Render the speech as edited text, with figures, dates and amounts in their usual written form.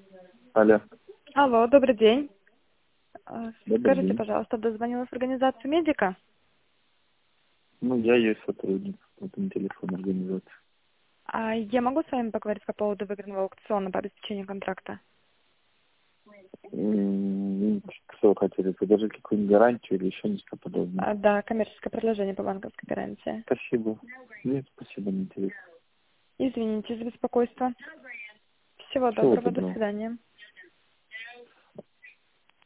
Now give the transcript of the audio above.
Алло. Алло, добрый день. Добрый Скажите, день. пожалуйста, дозвонилась в организацию медика? Ну, я ее сотрудник в этом телефоне организации. А я могу с вами поговорить по поводу выигранного аукциона по обеспечению контракта? Что вы хотели? Предложить какую-нибудь гарантию или еще нечто подобное? Да, коммерческое предложение по банковской гарантии. Спасибо. Нет, спасибо, не интересно. Извините за беспокойство. Всего Всего доброго, до доброго. свидания.